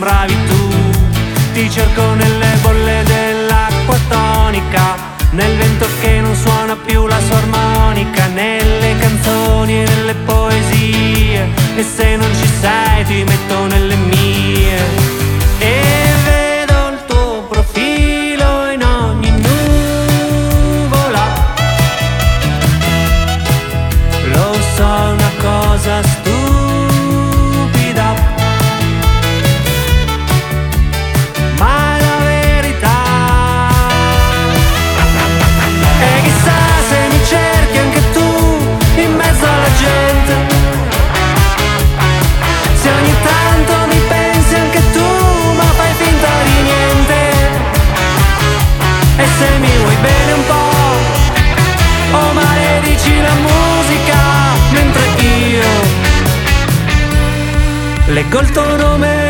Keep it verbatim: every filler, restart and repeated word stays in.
sembravi tu. Ti cerco nelle bolle dell'acqua tonica, nel vento che non suona più la sua armonica, nelle canzoni e nelle poesie, e se non ci sei ti metto nelle mie. E vedo il tuo profilo in ogni nuvola, lo so è una cosa stupida, ma è la verità. E chissà se mi cerchi anche tu in mezzo alla gente, se ogni tanto mi pensi anche tu ma fai finta di niente. E se mi vuoi bene un po' o maledici la musica, mentre io leggo il tuo nome